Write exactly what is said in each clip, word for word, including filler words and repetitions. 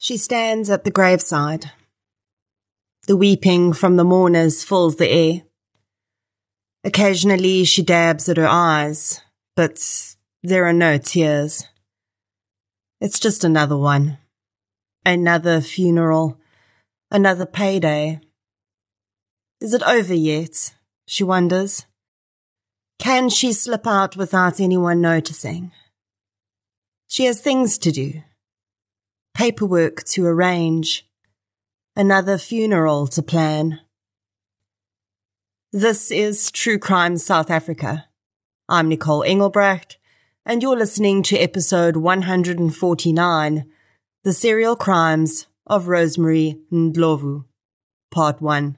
She stands at the graveside. The weeping from the mourners fills the air. Occasionally she dabs at her eyes, but there are no tears. It's just another one. Another funeral. Another payday. Is it over yet? She wonders. Can she slip out without anyone noticing? She has things to do. Paperwork to arrange. Another funeral to plan. This is True Crime South Africa. I'm Nicole Engelbrecht, and you're listening to episode one hundred forty-nine, The Serial Crimes of Rosemary Ndlovu, Part one.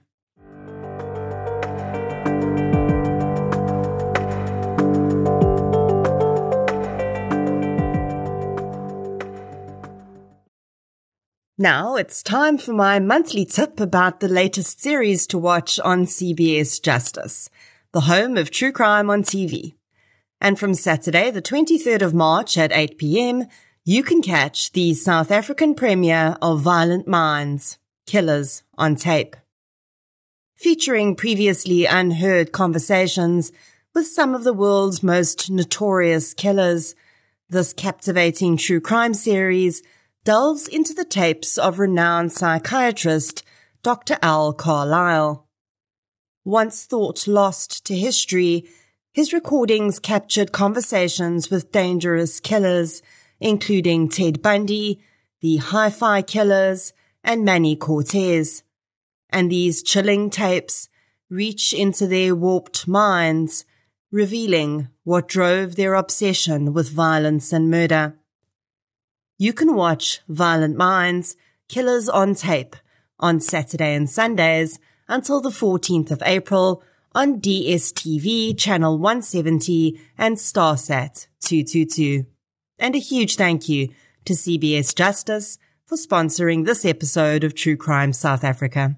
Now it's time for my monthly tip about the latest series to watch on C B S Justice, the home of true crime on T V. And from Saturday, the twenty-third of March at eight p.m, you can catch the South African premiere of Violent Minds, Killers on Tape. Featuring previously unheard conversations with some of the world's most notorious killers, this captivating true crime series delves into the tapes of renowned psychiatrist Doctor Al Carlisle. Once thought lost to history, his recordings captured conversations with dangerous killers, including Ted Bundy, the Hi-Fi Killers, and Manny Cortez. And these chilling tapes reach into their warped minds, revealing what drove their obsession with violence and murder. You can watch Violent Minds, Killers on Tape on Saturday and Sundays until the fourteenth of April on D S T V channel one seventy and Starsat two twenty-two. And a huge thank you to C B S Justice for sponsoring this episode of True Crime South Africa.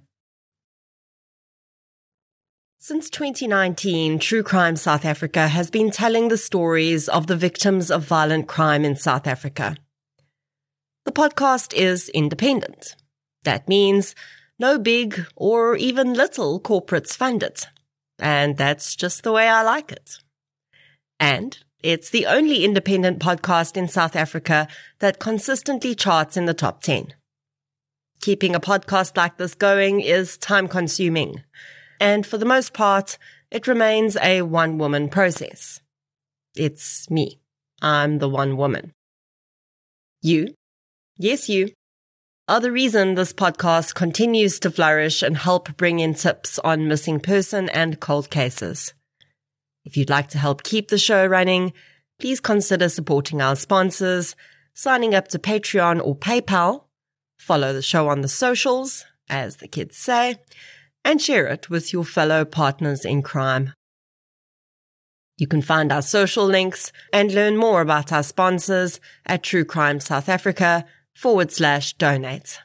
Since twenty nineteen, True Crime South Africa has been telling the stories of the victims of violent crime in South Africa. The podcast is independent. That means no big or even little corporates fund it. And that's just the way I like it. And it's the only independent podcast in South Africa that consistently charts in the top ten. Keeping a podcast like this going is time-consuming. And for the most part, it remains a one-woman process. It's me. I'm the one woman. You, yes you, are the reason this podcast continues to flourish and help bring in tips on missing person and cold cases. If you'd like to help keep the show running, please consider supporting our sponsors, signing up to Patreon or PayPal, follow the show on the socials, as the kids say, and share it with your fellow partners in crime. You can find our social links and learn more about our sponsors at True Crime South Africa forward slash donate.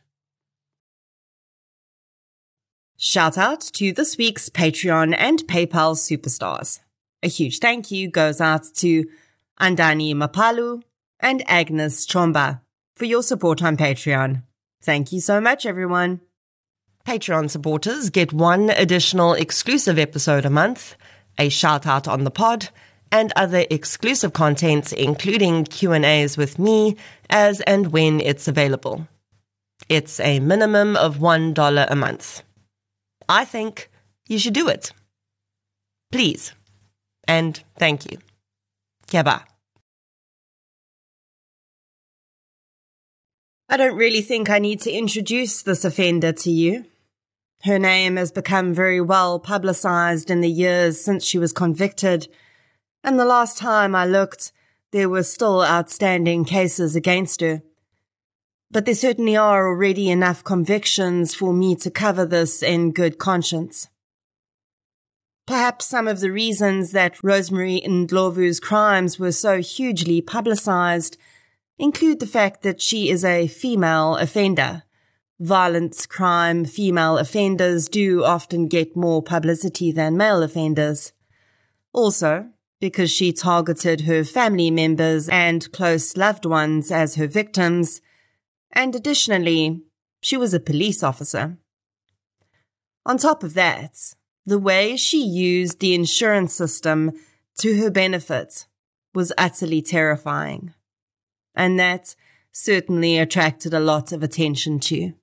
Shout out to this week's Patreon and PayPal superstars. A huge thank you goes out to Andani Mapalu and Agnes Chomba for your support on Patreon. Thank you so much, everyone. Patreon supporters get one additional exclusive episode a month, a shout out on the pod, and other exclusive content, including Q and A's with me as and when it's available. It's a minimum of one dollar a month. I think you should do it. Please. And thank you. Keba. I don't really think I need to introduce this offender to you. Her name has become very well publicized in the years since she was convicted, and the last time I looked, there were still outstanding cases against her. But there certainly are already enough convictions for me to cover this in good conscience. Perhaps some of the reasons that Rosemary Ndlovu's crimes were so hugely publicized include the fact that she is a female offender. Violent crime female offenders do often get more publicity than male offenders. Also, because she targeted her family members and close loved ones as her victims, And additionally, she was a police officer. On top of that, the way she used the insurance system to her benefit was utterly terrifying. And that certainly attracted a lot of attention too.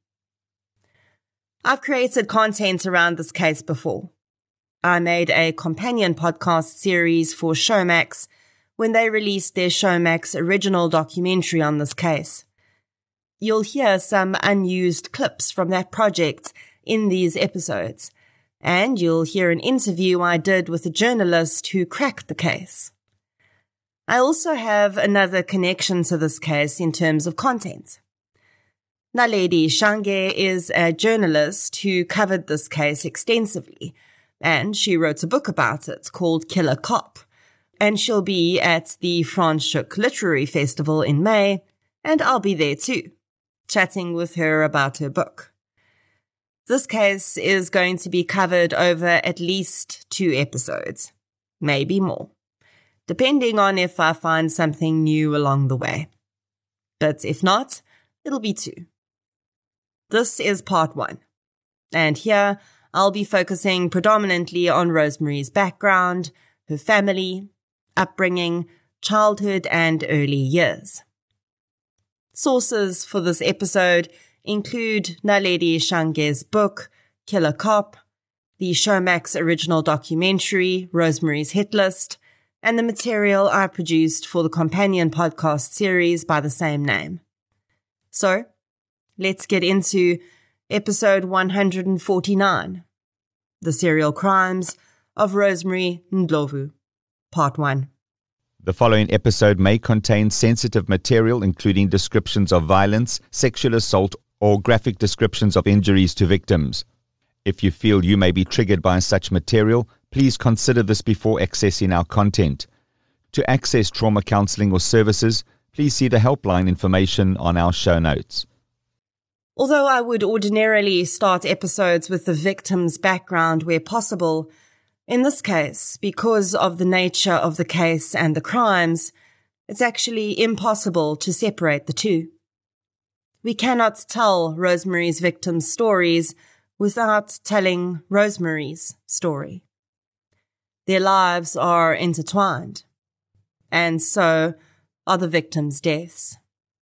I've created content around this case before. I made a companion podcast series for Showmax when they released their Showmax original documentary on this case. You'll hear some unused clips from that project in these episodes, and you'll hear an interview I did with a journalist who cracked the case. I also have another connection to this case in terms of content. Naledi Shange is a journalist who covered this case extensively, and she wrote a book about it called Killer Cop, and she'll be at the Franschhoek Literary Festival in May, and I'll be there too, chatting with her about her book. This case is going to be covered over at least two episodes, maybe more, depending on if I find something new along the way. But if not, it'll be two. This is part one, and here I'll be focusing predominantly on Rosemary's background, her family, upbringing, childhood, and early years. Sources for this episode include Naledi Shange's book, Killer Cop, the Showmax original documentary, Rosemary's Hit List, and the material I produced for the companion podcast series by the same name. So, let's get into episode one hundred forty-nine, The Serial Crimes of Rosemary Ndlovu, part one. The following episode may contain sensitive material including descriptions of violence, sexual assault, or graphic descriptions of injuries to victims. If you feel you may be triggered by such material, please consider this before accessing our content. To access trauma counseling or services, please see the helpline information on our show notes. Although I would ordinarily start episodes with the victim's background where possible, in this case, because of the nature of the case and the crimes, it's actually impossible to separate the two. We cannot tell Rosemary's victims' stories without telling Rosemary's story. Their lives are intertwined, and so are the victims' deaths.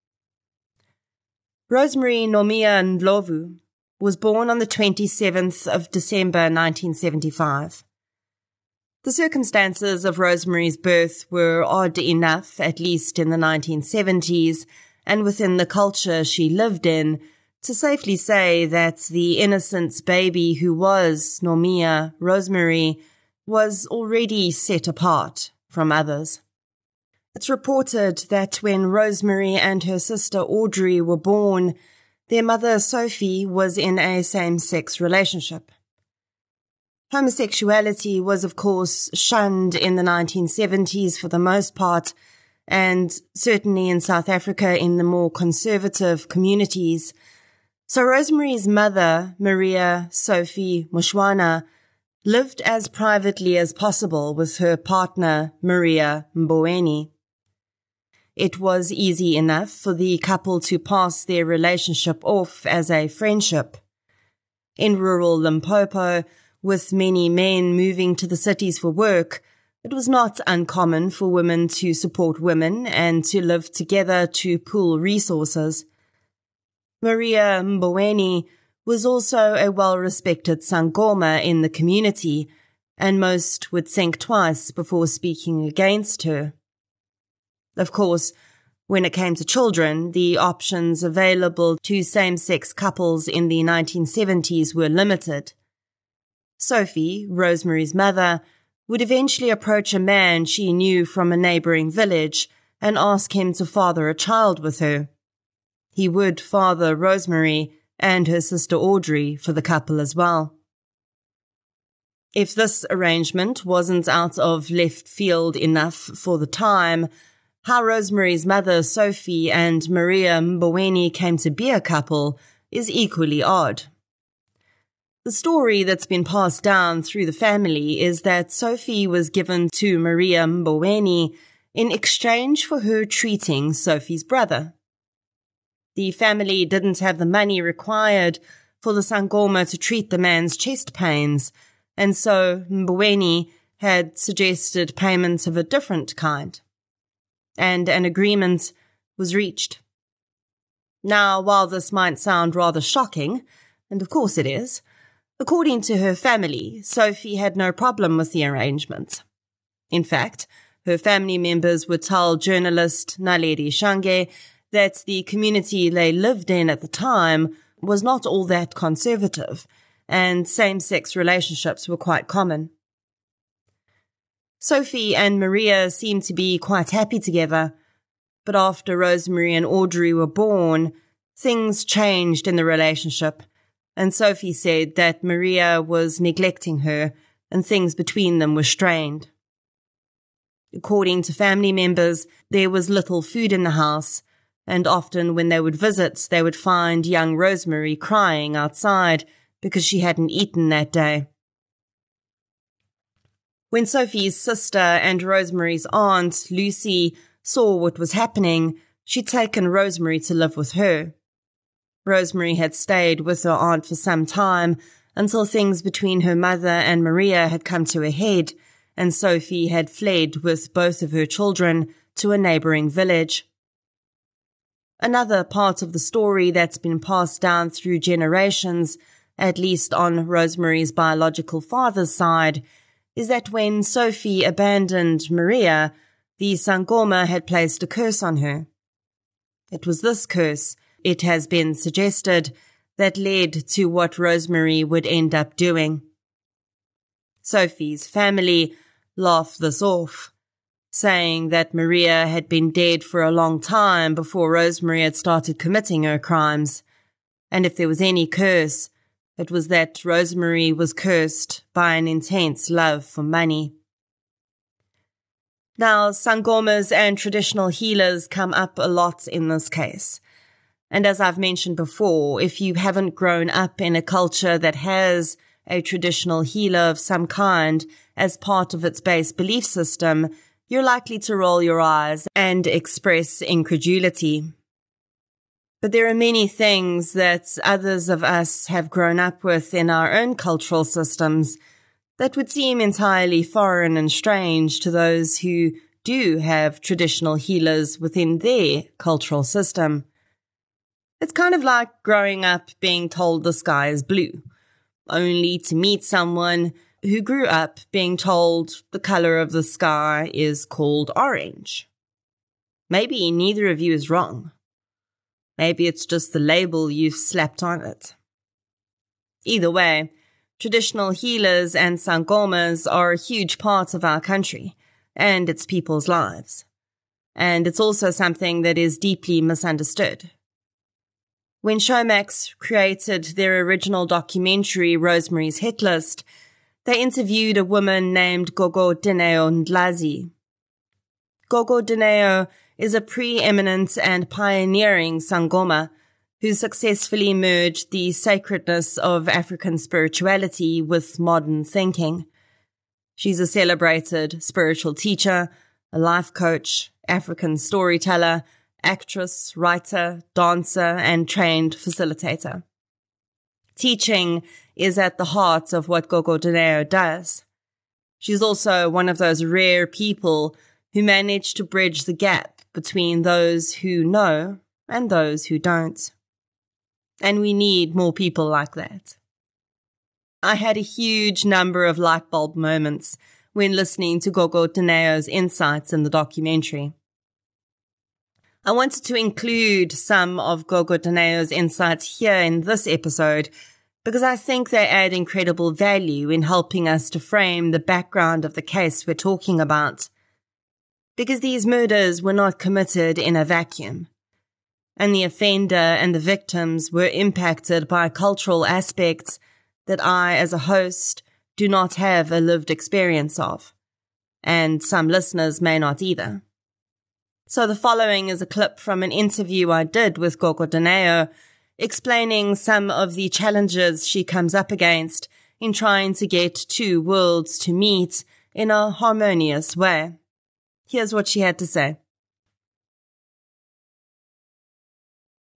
Rosemary Nomia Ndlovu was born on the twenty-seventh of December nineteen seventy-five. The circumstances of Rosemary's birth were odd enough, at least in the nineteen seventies, and within the culture she lived in, to safely say that the innocent baby who was Nomia Rosemary was already set apart from others. It's reported that when Rosemary and her sister Audrey were born, their mother Sophie was in a same-sex relationship. Homosexuality was, of course, shunned in the nineteen seventies for the most part, and certainly in South Africa in the more conservative communities. So Rosemary's mother, Maria Sophie Mushwana, lived as privately as possible with her partner, Maria Mboweni. It was easy enough for the couple to pass their relationship off as a friendship. In rural Limpopo, with many men moving to the cities for work, it was not uncommon for women to support women and to live together to pool resources. Maria Mboweni was also a well-respected sangoma in the community, and most would think twice before speaking against her. Of course, when it came to children, the options available to same-sex couples in the nineteen seventies were limited. Sophie, Rosemary's mother, would eventually approach a man she knew from a neighboring village and ask him to father a child with her. He would father Rosemary and her sister Audrey for the couple as well. If this arrangement wasn't out of left field enough for the time, how Rosemary's mother Sophie and Maria Mboweni came to be a couple is equally odd. The story that's been passed down through the family is that Sophie was given to Maria Mboweni in exchange for her treating Sophie's brother. The family didn't have the money required for the Sangoma to treat the man's chest pains, and so Mboweni had suggested payment of a different kind. And an agreement was reached. Now, while this might sound rather shocking, and of course it is, according to her family, Sophie had no problem with the arrangement. In fact, her family members would tell journalist Naledi Shange that the community they lived in at the time was not all that conservative, and same-sex relationships were quite common. Sophie and Maria seemed to be quite happy together, but after Rosemary and Audrey were born, things changed in the relationship, and Sophie said that Maria was neglecting her and things between them were strained. According to family members, there was little food in the house, and often when they would visit, they would find young Rosemary crying outside because she hadn't eaten that day. When Sophie's sister and Rosemary's aunt, Lucy, saw what was happening, she'd taken Rosemary to live with her. Rosemary had stayed with her aunt for some time until things between her mother and Maria had come to a head, and Sophie had fled with both of her children to a neighbouring village. Another part of the story that's been passed down through generations, at least on Rosemary's biological father's side, is that when Sophie abandoned Maria, the Sangoma had placed a curse on her. It was this curse, it has been suggested, that led to what Rosemary would end up doing. Sophie's family laughed this off, saying that Maria had been dead for a long time before Rosemary had started committing her crimes, and if there was any curse, it was that Rosemary was cursed by an intense love for money. Now, Sangomas and traditional healers come up a lot in this case. And as I've mentioned before, if you haven't grown up in a culture that has a traditional healer of some kind as part of its base belief system, you're likely to roll your eyes and express incredulity. But there are many things that others of us have grown up with in our own cultural systems that would seem entirely foreign and strange to those who do have traditional healers within their cultural system. It's kind of like growing up being told the sky is blue, only to meet someone who grew up being told the color of the sky is called orange. Maybe neither of you is wrong. Maybe it's just the label you've slapped on it. Either way, traditional healers and Sangomas are a huge part of our country and its people's lives. And it's also something that is deeply misunderstood. When Showmax created their original documentary, Rosemary's Hit List, they interviewed a woman named Gogo Dineo Ndlazi. Gogo Dineo is a preeminent and pioneering Sangoma who successfully merged the sacredness of African spirituality with modern thinking. She's a celebrated spiritual teacher, a life coach, African storyteller, actress, writer, dancer, and trained facilitator. Teaching is at the heart of what Gogo Dineo does. She's also one of those rare people who manage to bridge the gap between those who know and those who don't. And we need more people like that. I had a huge number of light bulb moments when listening to Gogo Dineo's insights in the documentary. I wanted to include some of Gogo Dineo's insights here in this episode because I think they add incredible value in helping us to frame the background of the case we're talking about. Because these murders were not committed in a vacuum, and the offender and the victims were impacted by cultural aspects that I, as a host, do not have a lived experience of, and some listeners may not either. So the following is a clip from an interview I did with Gogo Dineo, explaining some of the challenges she comes up against in trying to get two worlds to meet in a harmonious way. Here's what she had to say.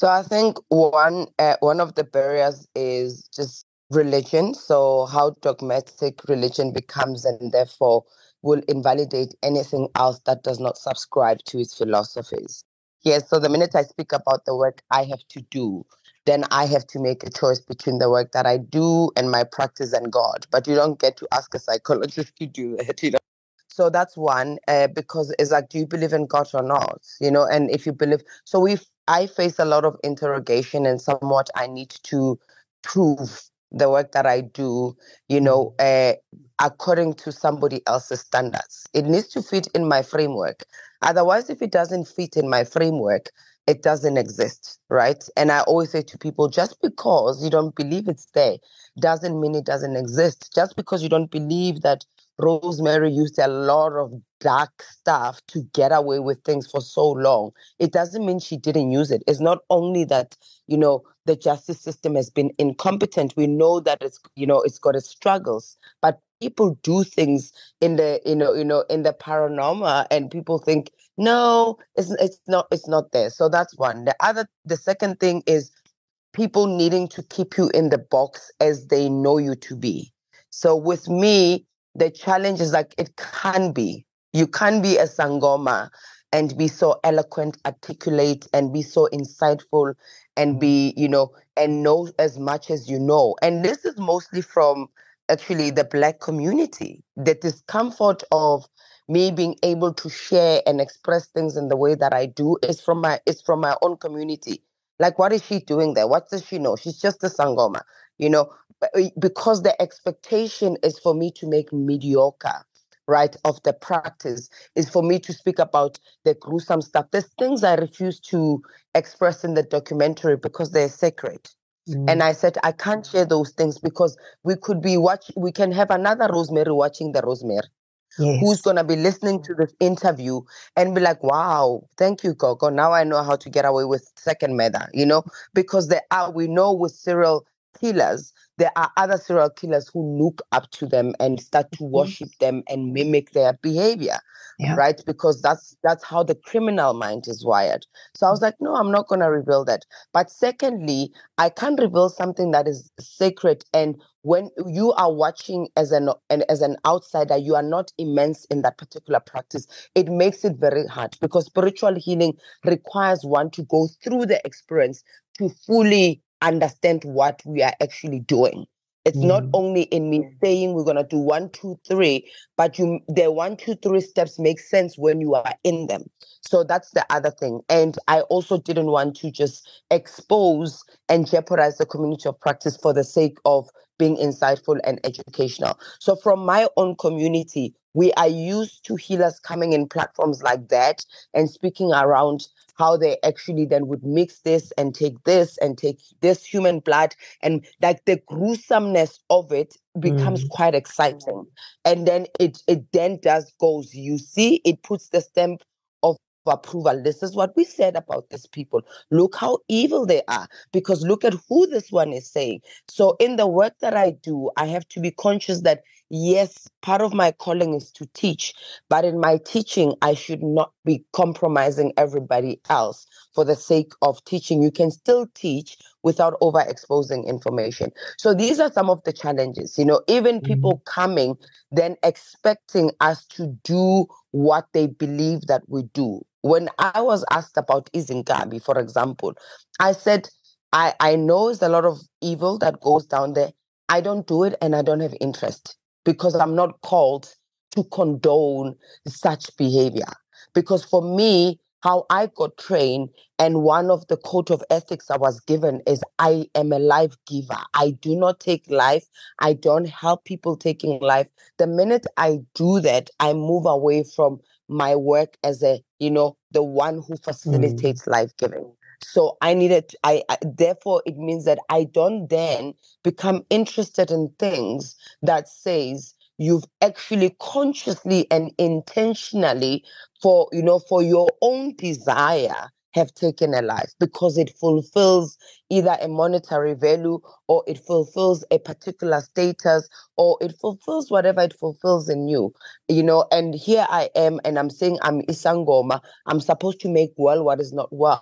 So I think one uh, one of the barriers is just religion. So how dogmatic religion becomes, and therefore will invalidate anything else that does not subscribe to its philosophies. Yes. So the minute I speak about the work I have to do, then I have to make a choice between the work that I do and my practice and God. But you don't get to ask a psychologist to do that. You know. So that's one, uh, because it's like, do you believe in God or not? You know, and if you believe, so we, I face a lot of interrogation, and somewhat I need to prove the work that I do, you know, uh, according to somebody else's standards. It needs to fit in my framework. Otherwise, if it doesn't fit in my framework, it doesn't exist, right? And I always say to people, just because you don't believe it's there doesn't mean it doesn't exist. Just because you don't believe that Rosemary used a lot of dark stuff to get away with things for so long, it doesn't mean she didn't use it. It's not only that, you know, the justice system has been incompetent. We know that it's, you know, it's got its struggles, but people do things in the, you know, you know, in the paranormal, and people think, no, it's it's not, it's not there. So that's one. The other, the second thing is people needing to keep you in the box as they know you to be. So with me, the challenge is like, it can be. You can be a Sangoma and be so eloquent, articulate, and be so insightful, and be, you know, and know as much as you know. And this is mostly from actually the Black community. The discomfort of me being able to share and express things in the way that I do is from my is from my own community. Like, what is she doing there? What does she know? She's just a Sangoma, you know, because the expectation is for me to make mediocre, right, of the practice, is for me to speak about the gruesome stuff. There's things I refuse to express in the documentary because they're sacred. Mm. And I said, I can't share those things because we could be watch. We can have another Rosemary watching the Rosemary. Yes. Who's going to be listening to this interview and be like, wow, thank you, Coco. Now I know how to get away with second murder, you know, because there are, we know with serial killers, there are other serial killers who look up to them and start to worship them and mimic their behavior, yeah. right? Because that's that's how the criminal mind is wired. So I was like, no, I'm not going to reveal that. But secondly, I can't reveal something that is sacred, and when you are watching as an, an as an outsider, you are not immense in that particular practice. It makes it very hard because spiritual healing requires one to go through the experience to fully understand what we are actually doing. It's mm. not only in me saying we're gonna do one, two, three, but you the one, two, three steps make sense when you are in them. So that's the other thing. And I also didn't want to just expose and jeopardize the community of practice for the sake of being insightful and educational. So from my own community, we are used to healers coming in platforms like that and speaking around how they actually then would mix this and take this and take this human blood, and like the gruesomeness of it becomes mm. quite exciting. And then it it then does goes, you see, it puts the stamp of approval. This is what we said about these people. Look how evil they are, because look at who this one is saying. So in the work that I do, I have to be conscious that yes, part of my calling is to teach, but in my teaching, I should not be compromising everybody else for the sake of teaching. You can still teach without overexposing information. So these are some of the challenges, you know, even mm-hmm. people coming, then expecting us to do what they believe that we do. When I was asked about Izinkabi, for example, I said, I, I know there's a lot of evil that goes down there. I don't do it and I don't have interest because I'm not called to condone such behavior. Because for me, how I got trained, and one of the code of ethics I was given is I am a life giver. I do not take life. I don't help people taking life. The minute I do that, I move away from my work as a, you know, the one who facilitates mm. life giving. So I needed, I, I therefore it means that I don't then become interested in things that says you've actually consciously and intentionally for, you know, for your own desire have taken a life because it fulfills either a monetary value or it fulfills a particular status or it fulfills whatever it fulfills in you, you know. And here I am and I'm saying I'm Isangoma. I'm supposed to make well what is not well.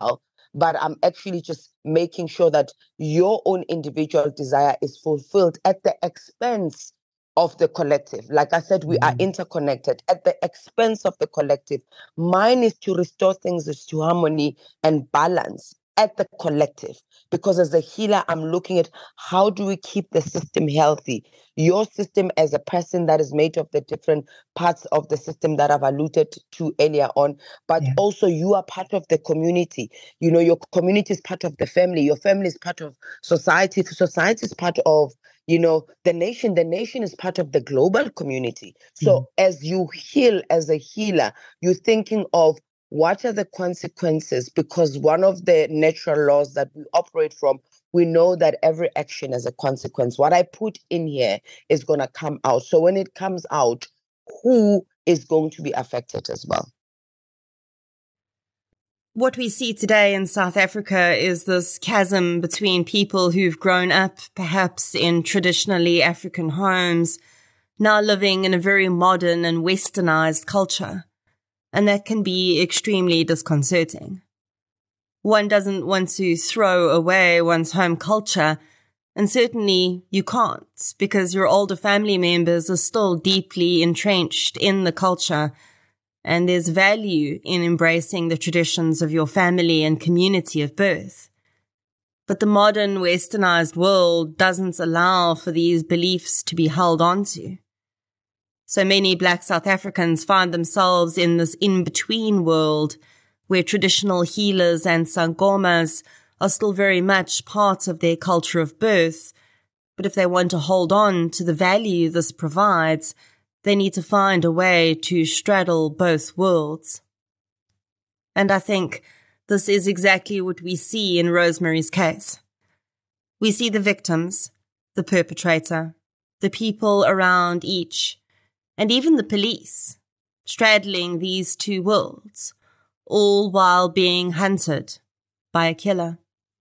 but I'm actually just making sure that your own individual desire is fulfilled at the expense of the collective. Like I said, we mm. are interconnected at the expense of the collective. Mine is to restore things to harmony and balance at the collective, because as a healer, I'm looking at how do we keep the system healthy? Your system as a person that is made of the different parts of the system that I've alluded to earlier on, but yeah. also you are part of the community. You know, your community is part of the family. Your family is part of society. Society is part of, you know, the nation. The nation is part of the global community. So mm. as you heal as a healer, you're thinking of what are the consequences? Because one of the natural laws that we operate from, we know that every action has a consequence. What I put in here is going to come out. So when it comes out, who is going to be affected as well? What we see today in South Africa is this chasm between people who've grown up perhaps in traditionally African homes, now living in a very modern and westernized culture. And that can be extremely disconcerting. One doesn't want to throw away one's home culture, and certainly you can't, because your older family members are still deeply entrenched in the culture, and there's value in embracing the traditions of your family and community of birth. But the modern westernized world doesn't allow for these beliefs to be held onto. So many Black South Africans find themselves in this in-between world where traditional healers and sangomas are still very much part of their culture of birth. But if they want to hold on to the value this provides, they need to find a way to straddle both worlds. And I think this is exactly what we see in Rosemary's case. We see the victims, the perpetrator, the people around each, and even the police, straddling these two worlds, all while being hunted by a killer.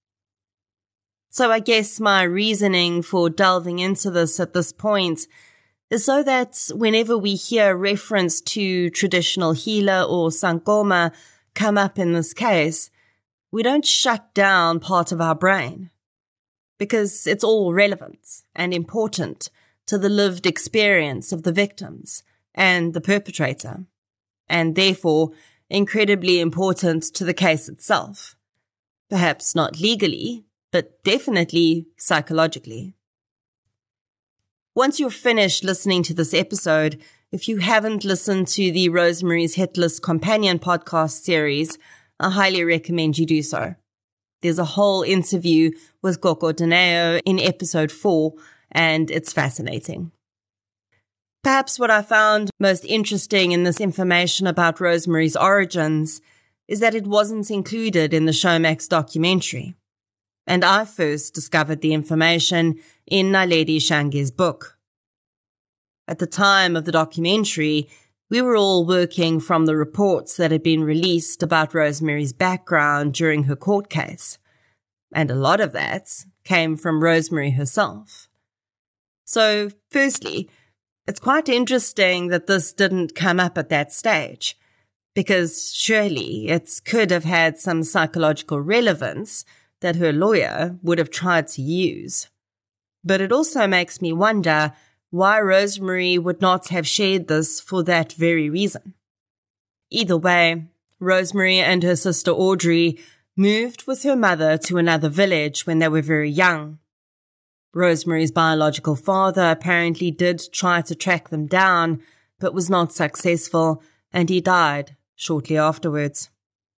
So I guess my reasoning for delving into this at this point is so that whenever we hear reference to traditional healer or sangoma come up in this case, we don't shut down part of our brain, because it's all relevant and important to the lived experience of the victims and the perpetrator, and therefore incredibly important to the case itself. Perhaps not legally, but definitely psychologically. Once you're finished listening to this episode, if you haven't listened to the Rosemary's Hit List Companion podcast series, I highly recommend you do so. There's a whole interview with Coco Dineo in episode four, and it's fascinating. Perhaps what I found most interesting in this information about Rosemary's origins is that it wasn't included in the Showmax documentary. And I first discovered the information in Naledi Shange's book. At the time of the documentary, we were all working from the reports that had been released about Rosemary's background during her court case. And a lot of that came from Rosemary herself. So, firstly, it's quite interesting that this didn't come up at that stage, because surely it could have had some psychological relevance that her lawyer would have tried to use. But it also makes me wonder why Rosemary would not have shared this for that very reason. Either way, Rosemary and her sister Audrey moved with her mother to another village when they were very young. Rosemary's biological father apparently did try to track them down, but was not successful, and he died shortly afterwards.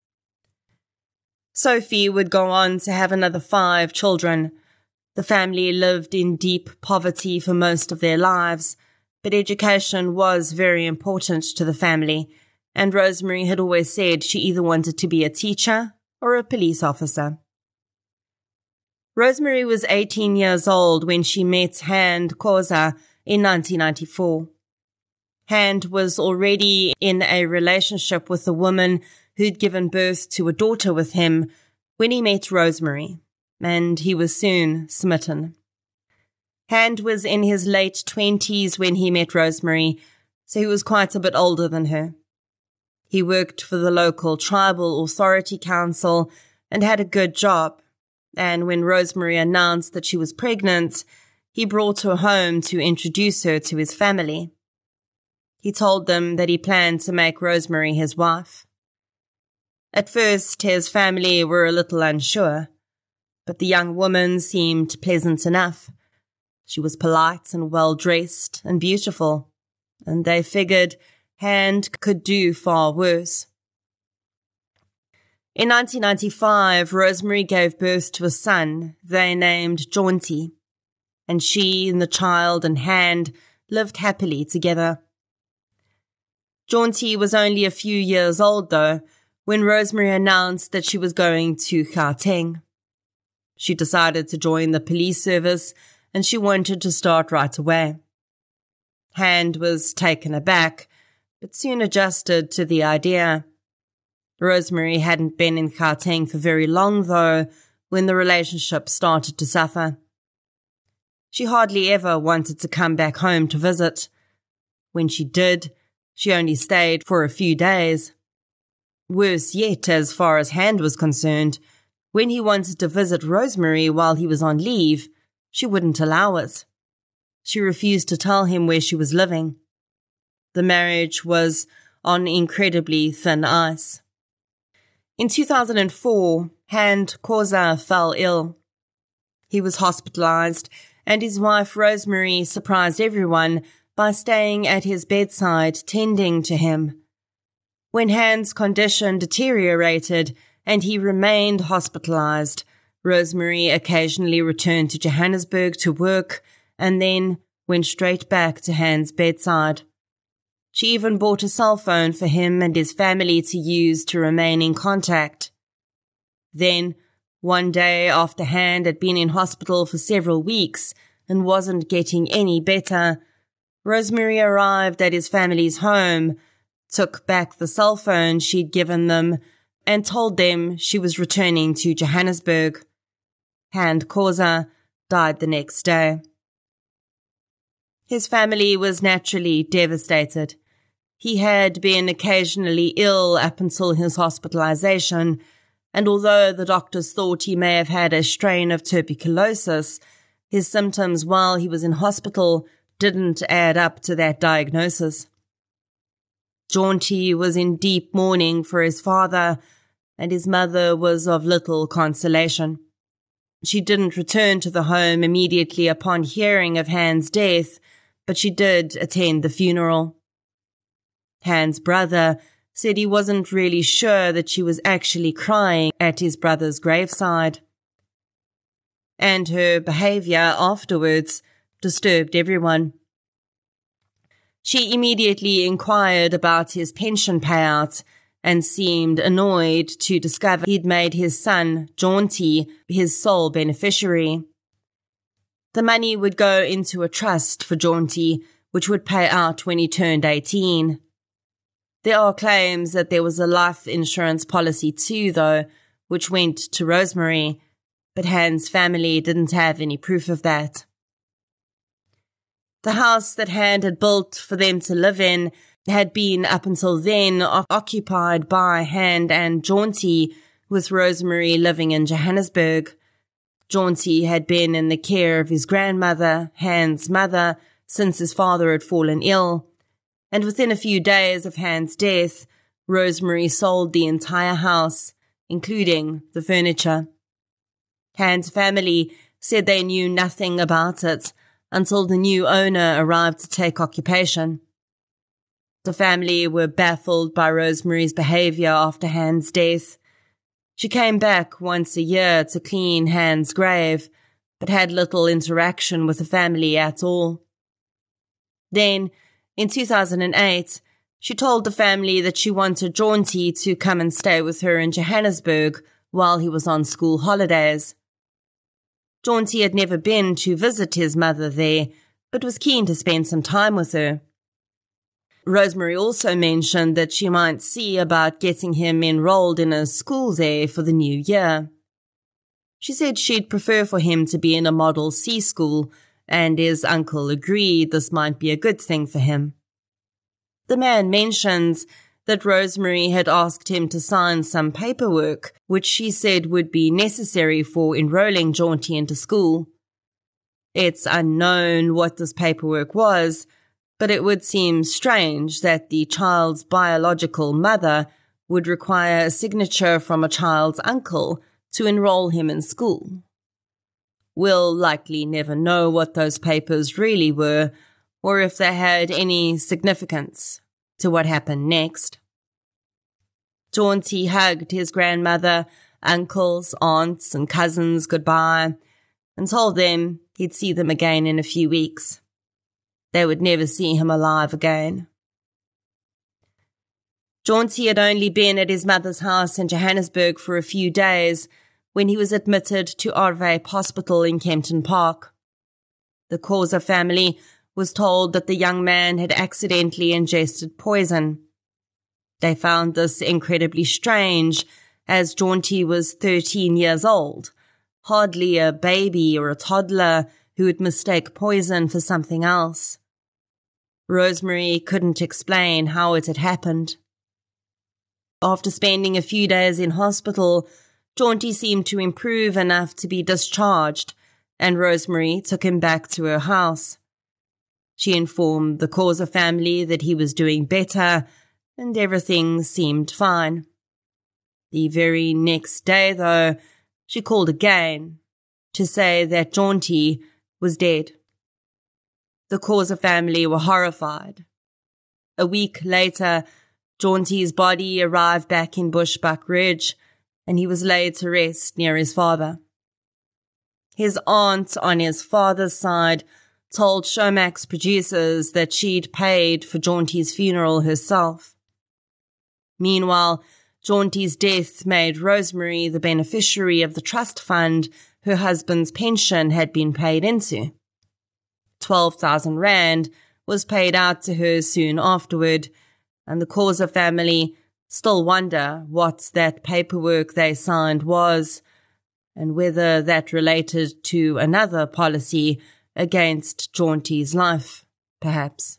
Sophie would go on to have another five children. The family lived in deep poverty for most of their lives, but education was very important to the family, and Rosemary had always said she either wanted to be a teacher or a police officer. Rosemary was eighteen years old when she met Hand Khoza in nineteen ninety-four. Hand was already in a relationship with a woman who'd given birth to a daughter with him when he met Rosemary, and he was soon smitten. Hand was in his late twenties when he met Rosemary, so he was quite a bit older than her. He worked for the local tribal authority council, and had a good job, and when Rosemary announced that she was pregnant, he brought her home to introduce her to his family. He told them that he planned to make Rosemary his wife. At first, his family were a little unsure, but the young woman seemed pleasant enough. She was polite and well-dressed and beautiful, and they figured Hand could do far worse. In nineteen ninety-five, Rosemary gave birth to a son they named Jaunty, and she and the child and Hand lived happily together. Jaunty was only a few years old, though, when Rosemary announced that she was going to Gauteng. She decided to join the police service, and she wanted to start right away. Hand was taken aback, but soon adjusted to the idea. Rosemary hadn't been in Gauteng for very long, though, when the relationship started to suffer. She hardly ever wanted to come back home to visit. When she did, she only stayed for a few days. Worse yet, as far as Hand was concerned, when he wanted to visit Rosemary while he was on leave, she wouldn't allow it. She refused to tell him where she was living. The marriage was on incredibly thin ice. In two thousand four, Hand Khoza fell ill. He was hospitalized, and his wife Rosemary surprised everyone by staying at his bedside tending to him. When Hand's condition deteriorated and he remained hospitalized, Rosemary occasionally returned to Johannesburg to work and then went straight back to Hand's bedside. She even bought a cell phone for him and his family to use to remain in contact. Then, one day after Hand had been in hospital for several weeks and wasn't getting any better, Rosemary arrived at his family's home, took back the cell phone she'd given them, and told them she was returning to Johannesburg. Hand Khoza died the next day. His family was naturally devastated. He had been occasionally ill up until his hospitalization, and although the doctors thought he may have had a strain of tuberculosis, his symptoms while he was in hospital didn't add up to that diagnosis. Jaunty was in deep mourning for his father, and his mother was of little consolation. She didn't return to the home immediately upon hearing of Hand's death, but she did attend the funeral. Hand's brother said he wasn't really sure that she was actually crying at his brother's graveside. And her behavior afterwards disturbed everyone. She immediately inquired about his pension payout and seemed annoyed to discover he'd made his son, Jaunty, his sole beneficiary. The money would go into a trust for Jaunty, which would pay out when he turned eighteen. There are claims that there was a life insurance policy too, though, which went to Rosemary, but Hand's family didn't have any proof of that. The house that Hand had built for them to live in had been up until then occupied by Hand and Jaunty, with Rosemary living in Johannesburg. Jaunty had been in the care of his grandmother, Hand's mother, since his father had fallen ill, and within a few days of Hand's death, Rosemary sold the entire house, including the furniture. Hand's family said they knew nothing about it until the new owner arrived to take occupation. The family were baffled by Rosemary's behavior after Hand's death. She came back once a year to clean Hand's grave, but had little interaction with the family at all. Then, in two thousand eight, she told the family that she wanted Jaunty to come and stay with her in Johannesburg while he was on school holidays. Jaunty had never been to visit his mother there, but was keen to spend some time with her. Rosemary also mentioned that she might see about getting him enrolled in a school there for the new year. She said she'd prefer for him to be in a Model C school, and his uncle agreed this might be a good thing for him. The man mentions that Rosemary had asked him to sign some paperwork, which she said would be necessary for enrolling Jaunty into school. It's unknown what this paperwork was, but it would seem strange that the child's biological mother would require a signature from a child's uncle to enroll him in school. We'll likely never know what those papers really were, or if they had any significance to what happened next. Jaunty hugged his grandmother, uncles, aunts, and cousins goodbye, and told them he'd see them again in a few weeks. They would never see him alive again. Jaunty had only been at his mother's house in Johannesburg for a few days when he was admitted to Arve Hospital in Kempton Park. The Khoza family was told that the young man had accidentally ingested poison. They found this incredibly strange, as Jaunty was thirteen years old, hardly a baby or a toddler who would mistake poison for something else. Rosemary couldn't explain how it had happened. After spending a few days in hospital, Jaunty seemed to improve enough to be discharged, and Rosemary took him back to her house. She informed the Khoza family that he was doing better, and everything seemed fine. The very next day, though, she called again to say that Jaunty was dead. The Khoza family were horrified. A week later, Jaunty's body arrived back in Bushbuck Ridge, and he was laid to rest near his father. His aunt on his father's side told Showmax producers that she'd paid for Jaunty's funeral herself. Meanwhile, Jaunty's death made Rosemary the beneficiary of the trust fund her husband's pension had been paid into. twelve thousand rand was paid out to her soon afterward, and the Khoza family still wonder what that paperwork they signed was, and whether that related to another policy against Jaunty's life, perhaps.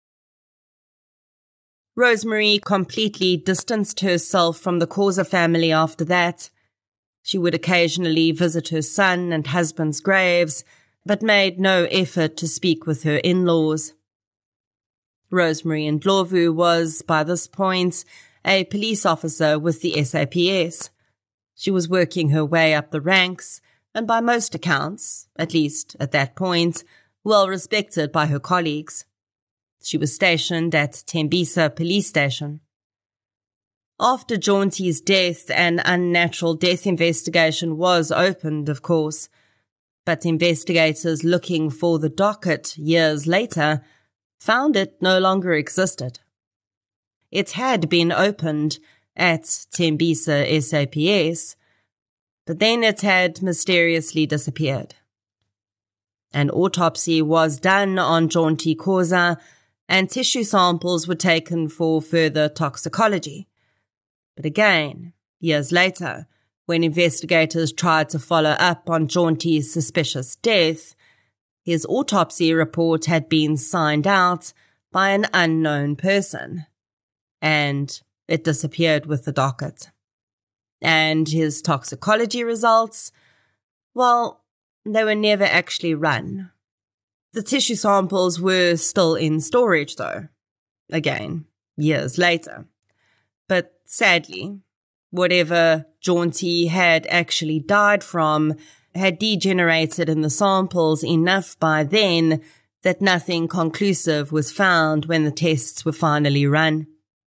Rosemary completely distanced herself from the Khoza family after that. She would occasionally visit her son and husband's graves, but made no effort to speak with her in-laws. Rosemary Ndlovu was, by this point, a police officer with the S A P S. She was working her way up the ranks, and by most accounts, at least at that point, well respected by her colleagues. She was stationed at Tembisa Police Station. After Jaunty's death, an unnatural death investigation was opened, of course, but investigators looking for the docket years later found it no longer existed. It had been opened at Tembisa S A P S, but then it had mysteriously disappeared. An autopsy was done on Jaunty Khoza, and tissue samples were taken for further toxicology. But again, years later, when investigators tried to follow up on Jaunty's suspicious death, his autopsy report had been signed out by an unknown person, and it disappeared with the docket. And his toxicology results, well, they were never actually run. The tissue samples were still in storage, though, again, years later. But sadly, whatever Jaunty had actually died from had degenerated in the samples enough by then that nothing conclusive was found when the tests were finally run.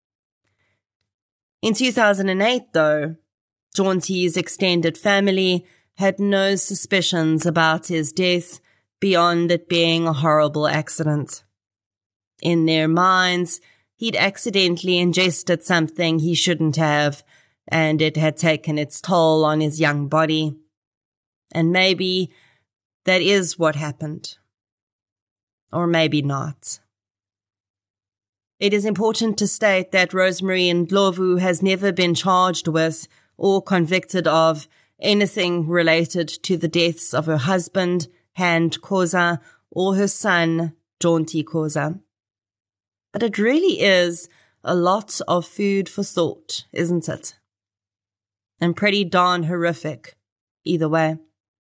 In two thousand eight, though, Jaunty's extended family had no suspicions about his death beyond it being a horrible accident. In their minds, he'd accidentally ingested something he shouldn't have, and it had taken its toll on his young body. And maybe that is what happened. Or maybe not. It is important to state that Rosemary Ndlovu has never been charged with or convicted of anything related to the deaths of her husband, Hand Khoza, or her son, Jaunty Khoza. But it really is a lot of food for thought, isn't it? And pretty darn horrific, either way.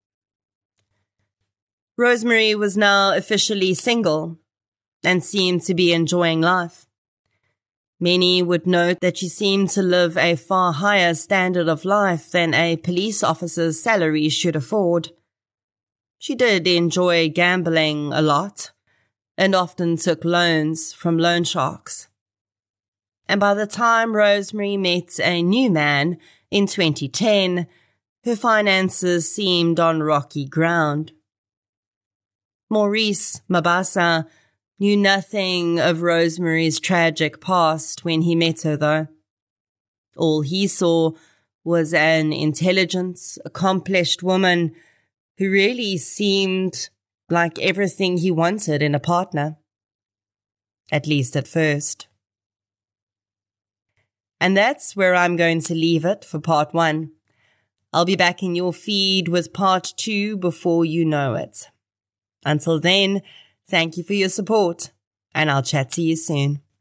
Rosemary was now officially single and seemed to be enjoying life. Many would note that she seemed to live a far higher standard of life than a police officer's salary should afford. She did enjoy gambling a lot and often took loans from loan sharks. And by the time Rosemary met a new man in twenty ten, her finances seemed on rocky ground. Maurice Mabasa knew nothing of Rosemary's tragic past when he met her, though. All he saw was an intelligent, accomplished woman who really seemed like everything he wanted in a partner. At least at first. And that's where I'm going to leave it for part one. I'll be back in your feed with part two before you know it. Until then, thank you for your support, and I'll chat to you soon.